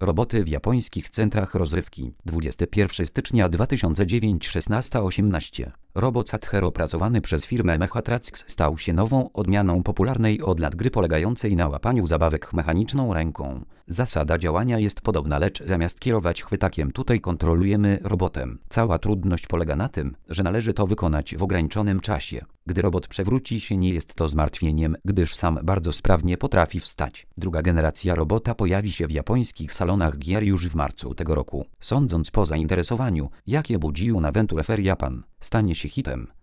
Roboty w japońskich centrach rozrywki. 21 stycznia 2009 16:18. Robot Sathero opracowany przez firmę Mechatrax stał się nową odmianą popularnej od lat gry polegającej na łapaniu zabawek mechaniczną ręką. Zasada działania jest podobna, lecz zamiast kierować chwytakiem tutaj kontrolujemy robotem. Cała trudność polega na tym, że należy to wykonać w ograniczonym czasie. Gdy robot przewróci się, nie jest to zmartwieniem, gdyż sam bardzo sprawnie potrafi wstać. Druga generacja robota pojawi się w japońskich salonach gier już w marcu tego roku. Sądząc po zainteresowaniu, jakie budził na Venture Fair Japan, stanie się hitem.